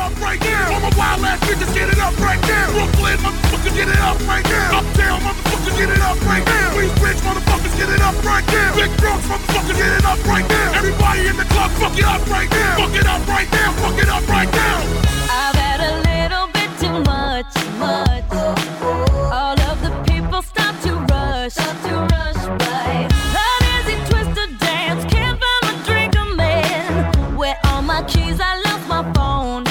up right now. All my wild ass bitches, get it up right now. Brooklyn, motherfuckers, get it up right now. Uptown, motherfuckers, get it up right now. Queensbridge, motherfuckers, get it up right now. Big Bronx, motherfuckers, get it up right now. Everybody in the club, fuck it up right now. Fuck it up right now. Fuck it up right now. I've had a little bit too much. All of the people start to rush by. An easy twist to dance, can't find my drink, I'm in. Where all my keys, I lost my phone.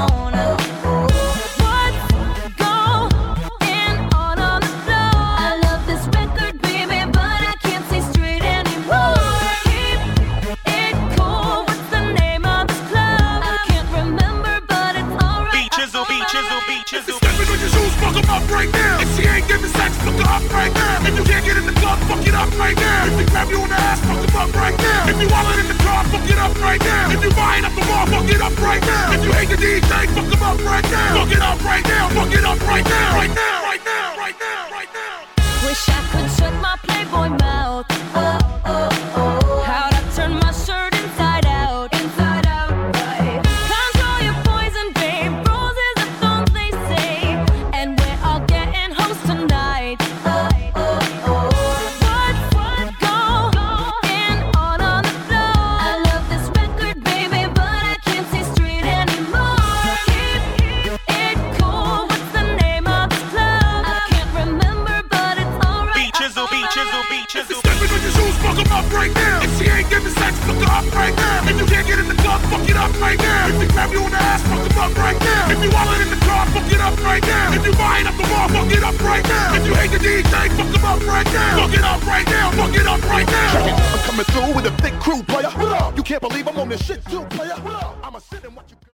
What's going on the floor? I love this record, baby, but I can't see straight anymore. Keep it cool, what's the name of this club? I can't remember, but it's alright. Beat chisel. Stepping on your shoes, fuck 'em up right now. If she ain't giving sex, fuck her up right now. If you can't get in the club, fuck it up right now. If you grab you on the ass, fuck 'em up right now. If you wallet in the car, fuck it up right now. If you buying up the mall, fuck it up right now. If you hate the DJ, fuck 'em up right now. Fuck it up right now. Fuck it up right now. Right now. Right now. Right now. Right now. Wish I could shut my Playboy mouth. How'd I turn my shirt inside out? Right. Control your poison, babe. Roses are thorns, they say. And we're all getting hoes tonight. What's going on the floor? I love this record, baby, but I can't see straight anymore. Keep it cool. What's the name of this club? I can't remember, but it's alright. Beat chisel. Stepping on your shoes, fuck 'em up right now. If she ain't giving sex, fuck her up right now. If you can't get in the club, fuck it up right now. If you grab you on the ass, fuck 'em up right now. If you wallet in the car, fuck it up right now. If you buying up the mall, fuck it up right now. If you hate the DJ, fuck 'em up right now. Fuck it up right now. Fuck it up right now. I'm coming through with a big crew, player. You can't believe I'm on this shit too, player. I'ma sit and watch.